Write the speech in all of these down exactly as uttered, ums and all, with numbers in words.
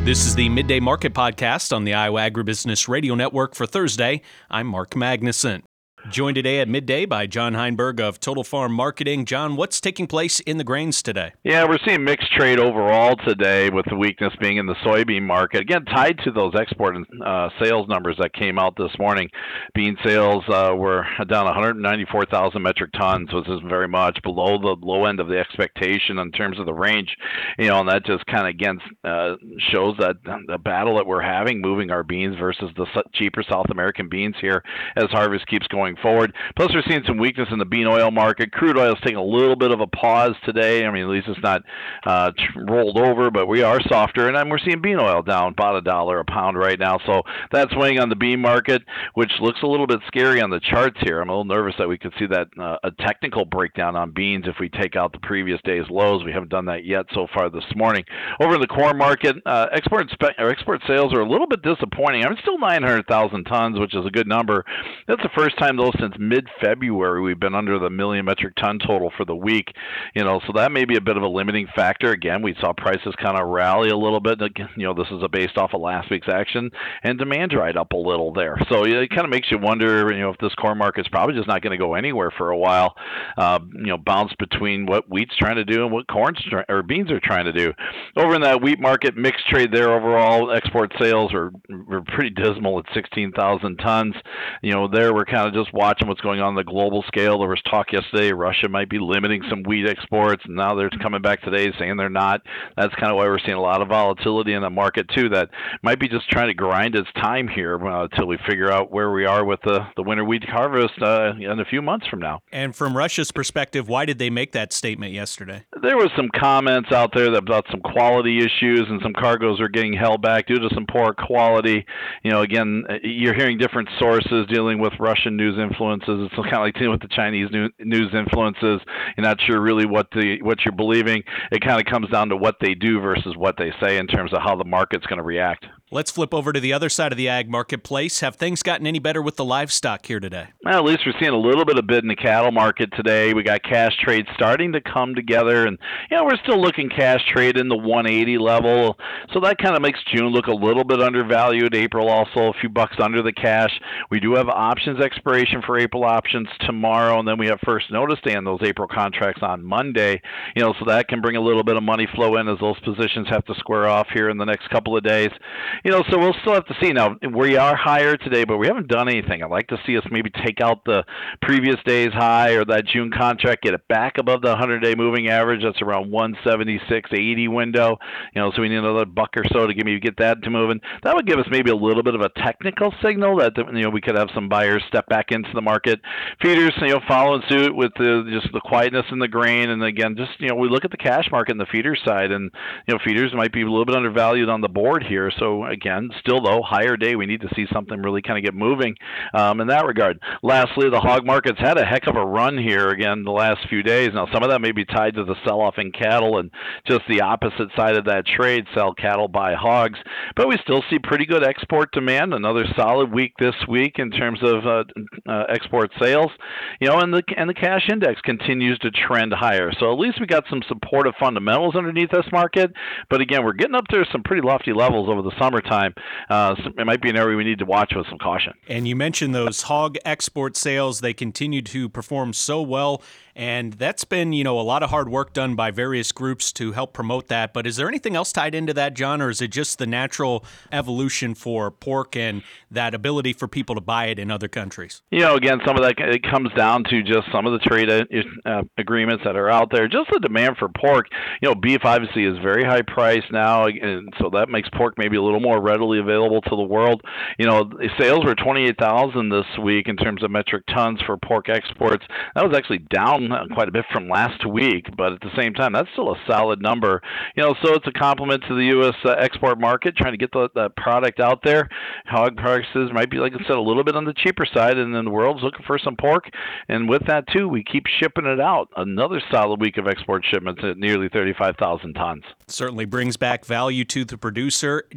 This is the Midday Market Podcast on the Iowa Agribusiness Radio Network for Thursday. I'm Mark Magnuson. Joined today at midday by John Heinberg of Total Farm Marketing. John, what's taking place in the grains today? Yeah, we're seeing mixed trade overall today, with the weakness being in the soybean market. Again, tied to those export uh, sales numbers that came out this morning. Bean sales uh, were down one hundred ninety-four thousand metric tons, which is very much below the low end of the expectation in terms of the range. You know, and that just kind of again uh, shows that the battle that we're having moving our beans versus the cheaper South American beans here as harvest keeps going forward. Plus, we're seeing some weakness in the bean oil market. Crude oil is taking a little bit of a pause today. I mean, at least it's not uh, rolled over, but we are softer. And then we're seeing bean oil down about a dollar a pound right now. So that's weighing on the bean market, which looks a little bit scary on the charts here. I'm a little nervous that we could see that uh, a technical breakdown on beans if we take out the previous day's lows. We haven't done that yet so far this morning. Over in the corn market, uh, export spe- or export sales are a little bit disappointing. I mean, still nine hundred thousand tons, which is a good number. That's the first time though since mid-February we've been under the million metric ton total for the week. You know, so that may be a bit of a limiting factor. Again, we saw prices kind of rally a little bit. You know, this is a based off of last week's action, and demand dried up a little there. So it kind of makes you wonder, you know, if this corn market's probably just not going to go anywhere for a while. Uh, you know, bounce between what wheat's trying to do and what corn's try- or beans are trying to do. Over in that wheat market, mixed trade there overall. Export sales are, are pretty dismal at sixteen thousand tons. You know, there we're kind of just watching what's going on on the global scale. There was talk yesterday Russia might be limiting some wheat exports, and now they're coming back today saying they're not. That's kind of why we're seeing a lot of volatility in the market too. That might be just trying to grind its time here uh, until we figure out where we are with the, the winter wheat harvest uh, in a few months from now. And from Russia's perspective, why did they make that statement yesterday? There was some comments out there about some quality issues, and some cargoes are getting held back due to some poor quality. You know, again, you're hearing different sources dealing with Russian news influences. It's kind of like dealing with the Chinese news influences. You're not sure really what the what you're believing. It kind of comes down to what they do versus what they say in terms of how the market's going to react. Let's flip over to the other side of the ag marketplace. Have things gotten any better with the livestock here today? Well, at least we're seeing a little bit of bid in the cattle market today. We got cash trade starting to come together, and you know we're still looking cash trade in the one eighty level. So that kind of makes June look a little bit undervalued. April also a few bucks under the cash. We do have options expiration for April options tomorrow, and then we have first notice day on those April contracts on Monday. You know, so that can bring a little bit of money flow in as those positions have to square off here in the next couple of days. You know, so we'll still have to see. Now, we are higher today, but we haven't done anything. I'd like to see us maybe take out the previous day's high or that June contract, get it back above the hundred-day moving average. That's around one seventy-six eighty window. You know, so we need another buck or so to give me get that to moving. That would give us maybe a little bit of a technical signal that, you know, we could have some buyers step back into the market. Feeders, you know, following suit with the, just the quietness in the grain. And again, just, you know, we look at the cash market and the feeder side, and, you know, feeders might be a little bit undervalued on the board here. So again, still though, higher day, we need to see something really kind of get moving um, in that regard. Lastly, the hog market's had a heck of a run here again the last few days. Now, some of that may be tied to the sell-off in cattle and just the opposite side of that trade, sell cattle, buy hogs. But we still see pretty good export demand. Another solid week this week in terms of uh, uh, export sales. You know, and the and the cash index continues to trend higher. So at least we got some supportive fundamentals underneath this market. But again, we're getting up to some pretty lofty levels over the summertime. Uh, so it might be an area we need to watch with some caution. And you mentioned those hog export sales. They continue to perform so well. And that's been, you know, a lot of hard work done by various groups to help promote that. But is there anything else tied into that, John, or is it just the natural evolution for pork and that ability for people to buy it in other countries? You know, again, some of that it comes down to just some of the trade uh, agreements that are out there. Just the demand for pork. You know, beef obviously is very high priced now, and so that makes pork maybe a little more readily available to the world. You know, sales were twenty-eight thousand this week in terms of metric tons for pork exports. That was actually down quite a bit from last week, but at the same time, that's still a solid number. You know, so it's a compliment to the U S uh, export market, trying to get the, the product out there. Hog prices might be, like I said, a little bit on the cheaper side, and then the world's looking for some pork. And with that, too, we keep shipping it out. Another solid week of export shipments at nearly thirty-five thousand tons. Certainly brings back value to the producer. John,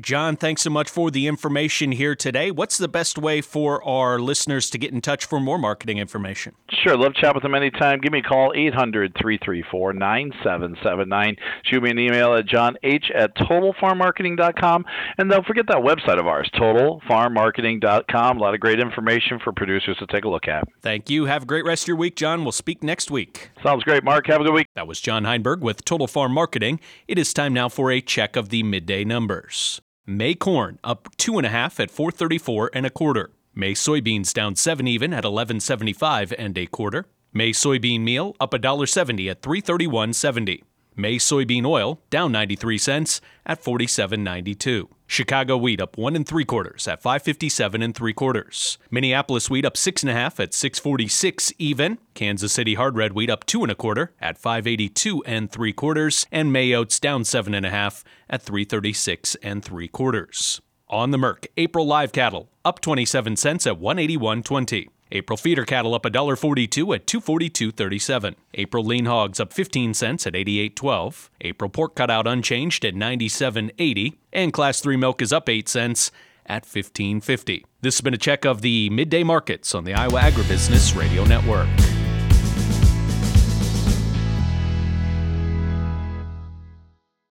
thanks so much for the information here today. What's the best way for our listeners to get in touch for more marketing information? Sure. Love to chat with them anytime. Give me a call, eight hundred, three three four, nine seven seven nine. Shoot me an email at john h at total farm marketing dot com. And don't forget that website of ours, total farm marketing dot com. A lot of great information for producers to take a look at. Thank you. Have a great rest of your week, John. We'll speak next week. Sounds great, Mark. Have a good week. That was John Heinberg with Total Farm Marketing. It is time now for a check of the midday numbers. May corn up two and a half at four thirty-four and a quarter. May soybeans down seven even at eleven seventy-five and a quarter. May soybean meal up one dollar seventy at three thirty-one seventy. May soybean oil down ninety-three cents at forty-seven ninety-two. Chicago wheat up one and three quarters at five fifty-seven and three quarters. Minneapolis wheat up six and a half at six forty-six even. Kansas City hard red wheat up two and a quarter at five eighty-two and three quarters. And May oats down seven and a half at three thirty-six and three quarters. On the Merc, April live cattle up twenty-seven cents at one eighty-one twenty. April feeder cattle up one dollar forty-two at two forty-two thirty-seven. April lean hogs up fifteen cents at eighty-eight twelve. April pork cutout unchanged at ninety-seven eighty. And Class three milk is up eight cents at fifteen fifty. This has been a check of the midday markets on the Iowa Agribusiness Radio Network.